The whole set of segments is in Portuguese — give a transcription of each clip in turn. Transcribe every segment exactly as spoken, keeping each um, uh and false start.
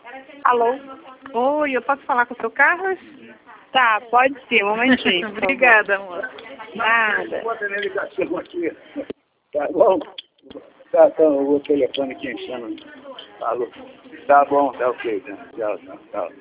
Alô? Oi, eu posso falar com o seu Carlos? Tá, pode ser, um momentinho. Obrigada, amor. Nada. Bota minha ligação aqui. Tá bom? Tá, tá, o telefone aqui enchendo. Alô? Tá bom, tá ok. Tá, tchau, tchau, tchau.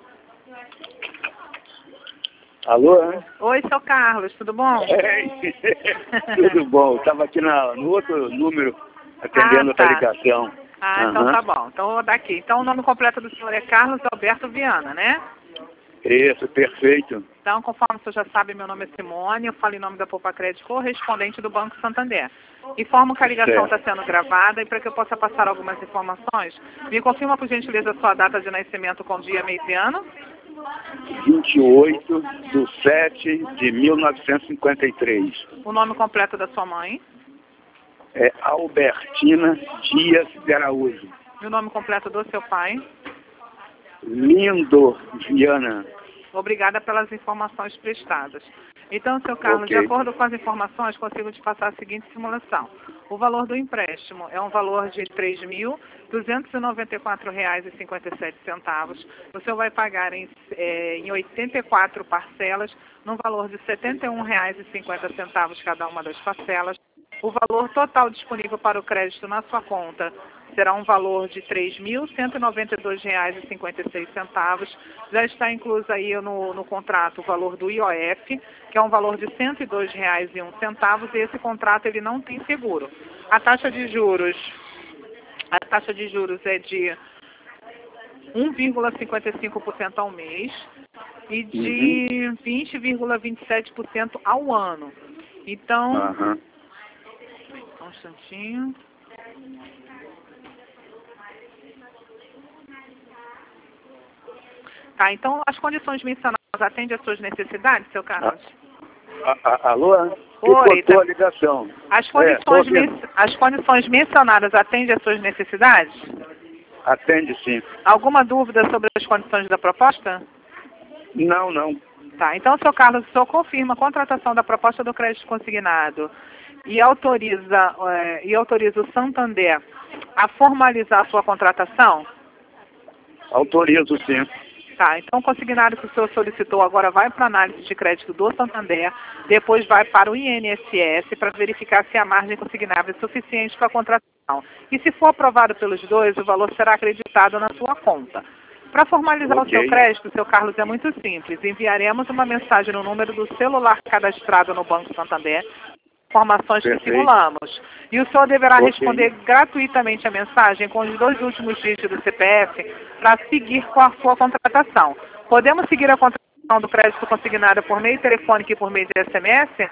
Alô, né? Oi, seu Carlos, tudo bom? Ei, tudo bom. Estava aqui na, no outro número atendendo Ah, tá. outra ligação. Ah, então Aham. tá bom. Então eu vou dar aqui. Então o nome completo do senhor é Carlos Alberto Viana, né? Isso, perfeito. Então, conforme o senhor já sabe, meu nome é Simone, eu falo em nome da Poupa Crédito, correspondente do Banco Santander. Informo que a ligação está sendo gravada e para que eu possa passar algumas informações, me confirma, por gentileza, a sua data de nascimento com dia, mês e ano? vinte e oito de sete de mil novecentos e cinquenta e três. O nome completo da sua mãe? É Albertina Dias de Araújo. E o nome completo do seu pai? Lindo Viana. Obrigada pelas informações prestadas. Então, seu Carlos, Ok. de acordo com as informações, consigo te passar a seguinte simulação. O valor do empréstimo é um valor de três mil duzentos e noventa e quatro reais e cinquenta e sete centavos. O senhor vai pagar em, é, em oitenta e quatro parcelas, no valor de setenta e um reais e cinquenta centavos cada uma das parcelas. O valor total disponível para o crédito na sua conta será um valor de três mil cento e noventa e dois reais e cinquenta e seis centavos. Já está incluso aí no, no contrato o valor do I O F, que é um valor de cento e dois reais e um centavo, e esse contrato ele não tem seguro. A taxa de juros, a taxa de juros é de um vírgula cinquenta e cinco por cento ao mês e de vinte vírgula vinte e sete por cento ao ano. Então, Aham. um instantinho. Tá, então as condições mencionadas atendem às suas necessidades, seu Carlos? A- a- Alô? Oi, Cortou tá. a ligação. As É, condições, tô ouvindo. men- as condições mencionadas atendem às suas necessidades? Atende sim. Alguma dúvida sobre as condições da proposta? Não, não. Tá, então, seu Carlos, o senhor confirma a contratação da proposta do crédito consignado e autoriza, eh, e autoriza o Santander a formalizar a sua contratação? Autorizo sim. Tá, então o consignado que o senhor solicitou agora vai para a análise de crédito do Santander, depois vai para o I N S S para verificar se a margem consignável é suficiente para a contratação. E se for aprovado pelos dois, o valor será acreditado na sua conta. Para formalizar Ok. o seu crédito, seu Carlos, é muito simples. Enviaremos uma mensagem no número do celular cadastrado no Banco Santander, informações que Perfeito. simulamos. E o senhor deverá Ok. responder gratuitamente a mensagem com os dois últimos dígitos do C P F para seguir com a sua contratação. Podemos seguir a contratação do crédito consignado por meio telefônico e por meio de S M S?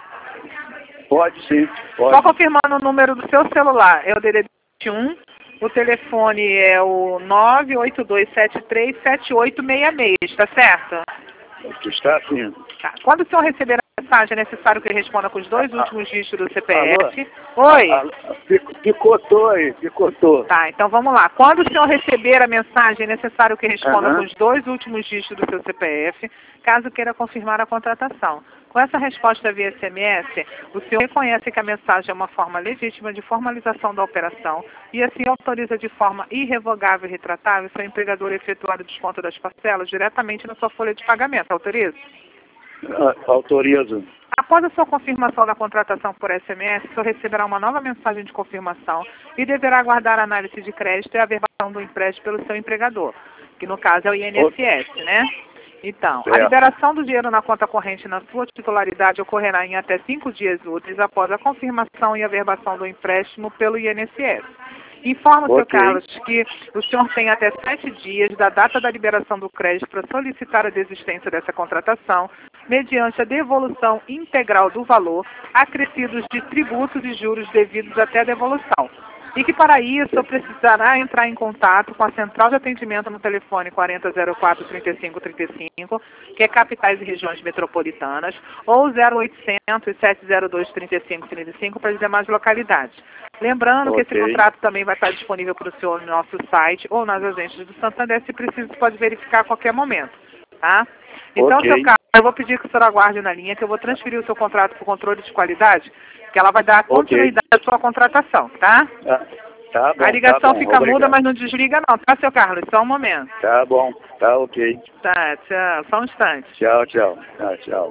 Pode sim. Só Pode. confirmando o número do seu celular. É o D D D vinte e um, o telefone é o nove oito dois sete três sete oito seis seis, está certo? Está sim. Tá. Quando o senhor receber a mensagem, é necessário que responda com os dois últimos dígitos do C P F. Oi? Ah, pic- Picotou aí, picotou. Tá, então vamos lá. Quando o senhor receber a mensagem, é necessário que responda Aham. com os dois últimos dígitos do seu C P F, caso queira confirmar a contratação. Com essa resposta via S M S, o senhor reconhece que a mensagem é uma forma legítima de formalização da operação e assim autoriza de forma irrevogável e retratável seu empregador a efetuar o desconto das parcelas diretamente na sua folha de pagamento. Autoriza? Ah, Autorizo. Após a sua confirmação da contratação por S M S, o senhor receberá uma nova mensagem de confirmação e deverá aguardar a análise de crédito e a averbação do empréstimo pelo seu empregador, que no caso é o I N S S, né? Então, a Certo. liberação do dinheiro na conta corrente na sua titularidade ocorrerá em até cinco dias úteis após a confirmação e averbação do empréstimo pelo I N S S. Informa o senhor Ok. Carlos que o senhor tem até sete dias da data da liberação do crédito para solicitar a desistência dessa contratação, mediante a devolução integral do valor, acrescidos de tributos e juros devidos até a devolução. E que para isso precisará entrar em contato com a central de atendimento no telefone quarenta zero quatro trinta e cinco trinta e cinco, que é capitais e regiões metropolitanas, ou zero oitocentos sete zero dois trinta e cinco trinta e cinco para as demais localidades. Lembrando que esse Ok. contrato também vai estar disponível para o senhor no nosso site ou nas agências do Santander, se precisa, pode verificar a qualquer momento. Tá? Então, Ok. seu Carlos, eu vou pedir que o senhor aguarde na linha, que eu vou transferir o seu contrato para o controle de qualidade, que ela vai dar Ok. continuidade à sua contratação, tá? Ah, Tá bom, A ligação tá bom, fica muda, obrigado. mas não desliga não, tá, seu Carlos? Só um momento. Tá bom, tá ok. Tá, tchau, só um instante. Tchau, tchau. Tá, tchau.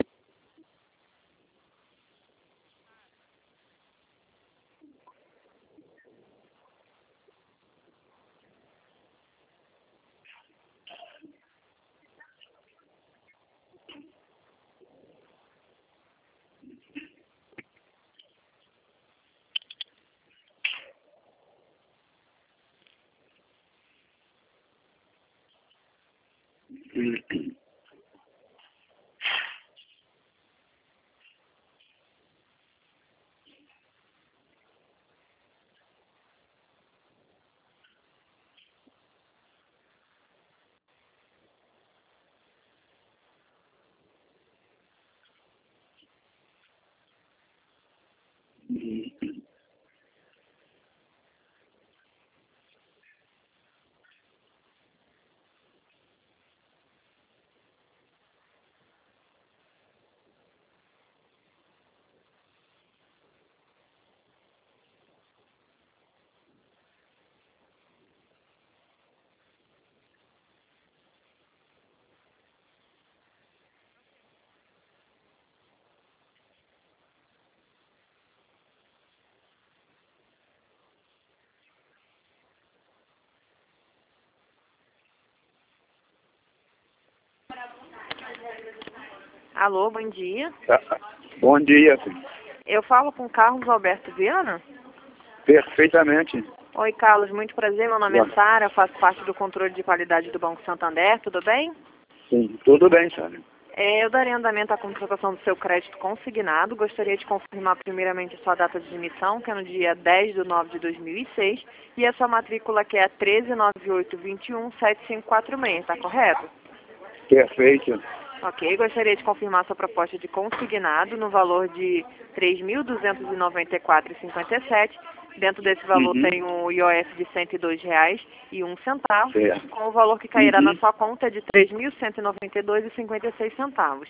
Alô, bom dia. Tá. Bom dia, filho. Eu falo com Carlos Alberto Viana. Perfeitamente. Oi, Carlos, muito prazer. Meu nome é Bom. Sara, eu faço parte do controle de qualidade do Banco Santander, tudo bem? Sim, tudo bem, Sara. É, eu darei andamento à contratação do seu crédito consignado. Gostaria de confirmar primeiramente a sua data de emissão, que é no dia dez de nove de dois mil e seis, e a sua matrícula, que é treze nove oito dois um sete cinco quatro seis, está correto? Perfeito. Ok, gostaria de confirmar sua proposta de consignado no valor de três mil duzentos e noventa e quatro reais e cinquenta e sete centavos. Dentro desse valor Uhum. tem o I O F de cento e dois reais e um centavo, Certo. com o valor que cairá Uhum. na sua conta de três mil cento e noventa e dois reais e cinquenta e seis centavos.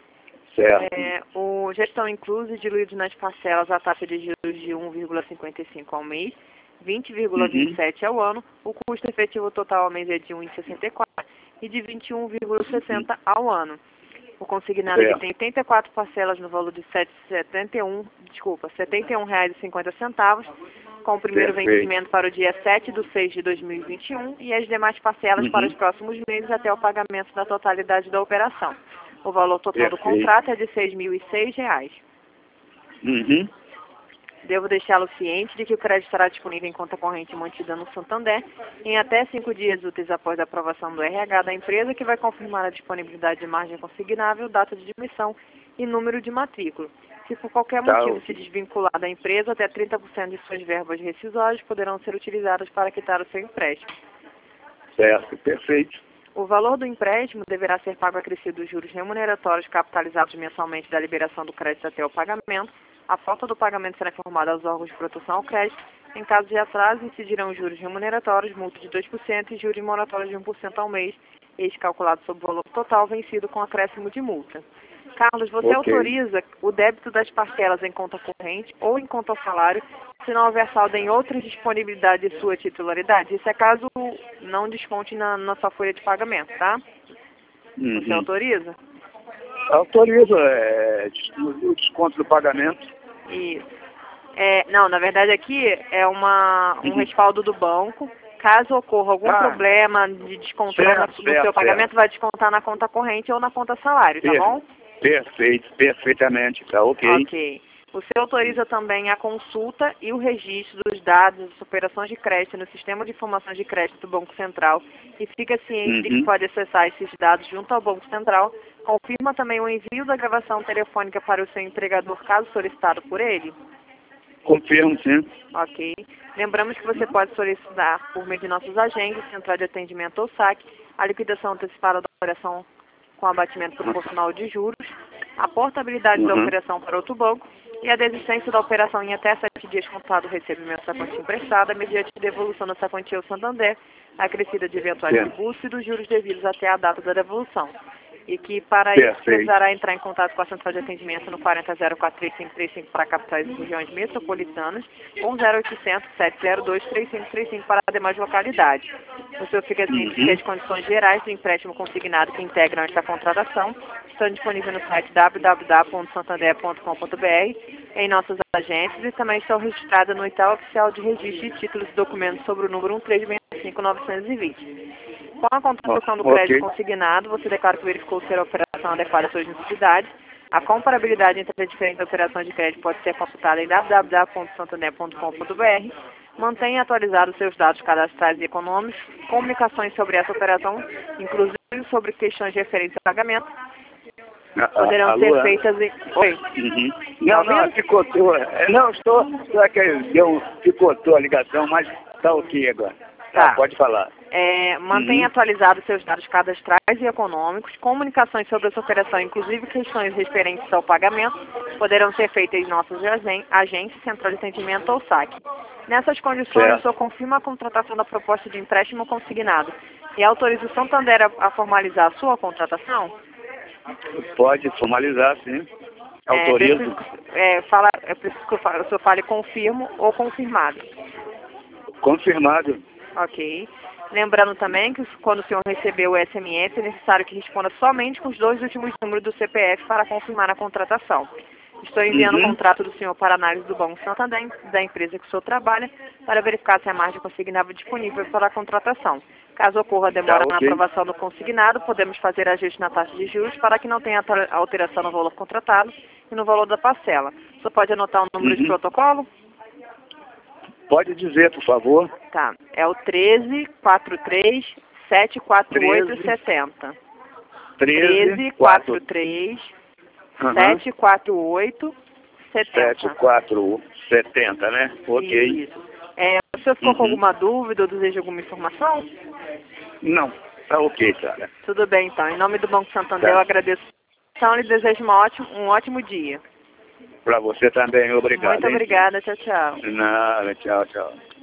Certo. É, o, já estão inclusos diluídos nas parcelas a taxa de juros de um vírgula cinquenta e cinco ao mês, vinte vírgula vinte e sete ao ano, o custo efetivo total ao mês é de um vírgula sessenta e quatro e de vinte e um vírgula sessenta ao ano. O consignado ele Certo. tem oitenta e quatro parcelas no valor de setenta e um, desculpa, setenta e um reais e cinquenta centavos, com o primeiro Perfeito. vencimento para o dia sete de seis de dois mil e vinte e um e as demais parcelas Uhum. para os próximos meses até o pagamento da totalidade da operação. O valor total do Perfeito. contrato é de seis mil e seis reais. Uhum. Devo deixá-lo ciente de que o crédito estará disponível em conta corrente mantida no Santander em até cinco dias úteis após a aprovação do R H da empresa, que vai confirmar a disponibilidade de margem consignável, data de emissão e número de matrícula. Se por qualquer Tá motivo ok. se desvincular da empresa, até trinta por cento de suas verbas rescisórias poderão ser utilizadas para quitar o seu empréstimo. Certo. Perfeito. O valor do empréstimo deverá ser pago acrescido dos juros remuneratórios capitalizados mensalmente da liberação do crédito até o pagamento. A falta do pagamento será informada aos órgãos de proteção ao crédito. Em caso de atraso, incidirão os juros remuneratórios, multa de dois por cento e juros moratórios de um por cento ao mês, este calculado sobre o valor total vencido com acréscimo de multa. Carlos, você Ok. autoriza o débito das parcelas em conta corrente ou em conta ao salário, se não houver saldo em outras disponibilidades de sua titularidade? Isso é caso não desconte na, na sua folha de pagamento, tá? Você Uhum. autoriza? Autoriza é, o desconto do pagamento. Isso. É, não, na verdade aqui é uma, um Uhum. respaldo do banco. Caso ocorra algum Ah. problema de descontar Certo, no, no certo, seu pagamento, certo. vai descontar na conta corrente ou na conta salário, tá Per- bom? Perfeito. Perfeitamente. Tá ok. Ok. Você autoriza também a consulta e o registro dos dados das operações de crédito no Sistema de Informações de Crédito do Banco Central e fica ciente de que Uhum. pode acessar esses dados junto ao Banco Central. Confirma também o envio da gravação telefônica para o seu empregador, caso solicitado por ele? Confirmo, sim. Ok. Lembramos que você pode solicitar, por meio de nossos agentes, central de atendimento ou saque, a liquidação antecipada da operação com abatimento proporcional de juros, a portabilidade da Uhum. operação para outro banco e a desistência da operação em até sete dias contado o recebimento da quantia emprestada, mediante devolução dessa quantia ao Santander, acrescida de eventuais Certo. tributos e dos juros devidos até a data da devolução. e que para isso Perfeito. precisará entrar em contato com a central de atendimento no quarenta zero quatro três cinco três cinco para capitais e regiões metropolitanas ou zero oitocentos sete zero dois três cinco três cinco para demais localidades. O senhor fica ciente que as condições gerais do empréstimo consignado que integram esta contratação estão disponíveis no site w w w ponto santander ponto com ponto b r, em nossas agências e também estão registradas no edital oficial de registro de títulos e documentos sobre o número um três seis cinco nove dois zero. Com a contratação do crédito Ok. consignado, você declara que verificou ser a operação adequada às suas necessidades. A comparabilidade entre as diferentes operações de crédito pode ser consultada em w w w ponto santander ponto com ponto b r. Mantenha atualizados seus dados cadastrais e econômicos, comunicações sobre essa operação, inclusive sobre questões referentes ao pagamento, poderão Alô, ser é? feitas em... Oi. Uhum. Não, não, picotou. É, Não, estou. Só que deu, picotou a ligação, mas está ok agora. Tá, Tá. pode falar. É, mantenha Uhum. atualizados seus dados cadastrais e econômicos, comunicações sobre essa operação, inclusive questões referentes ao pagamento, poderão ser feitas em nossas agen- agências, central de atendimento ou saque. Nessas condições, Certo. o senhor confirma a contratação da proposta de empréstimo consignado e autoriza o Santander a, a formalizar a sua contratação? Pode formalizar, sim. É, Autorizo. preciso, é, fala, é preciso que o fa- o senhor fale confirmo ou confirmado. Confirmado. Ok. Lembrando também que quando o senhor receber o S M S, é necessário que responda somente com os dois últimos números do C P F para confirmar a contratação. Estou enviando Uhum. o contrato do senhor para análise do Banco Santander, da empresa que o senhor trabalha, para verificar se a margem consignada é disponível para a contratação. Caso ocorra demora Tá, ok. na aprovação do consignado, podemos fazer ajuste na taxa de juros para que não tenha alter- alteração no valor contratado e no valor da parcela. O senhor pode anotar o número de Uhum. protocolo? Pode dizer, por favor. Tá, é o treze, quarenta e três, sete quatro oito, setenta. treze, quarenta e três, sete quatro oito, setenta. sete quatro setenta, né? Ok. Isso. É, o senhor ficou com Uhum. alguma dúvida ou deseja alguma informação? Não, tá ok, cara. Tudo bem, então. Em nome do Banco Santander, Tá. eu agradeço a atenção e desejo uma ótimo, um ótimo dia. Pra você também, obrigado. Muito hein? obrigada. Tchau, tchau. Nada, tchau, tchau.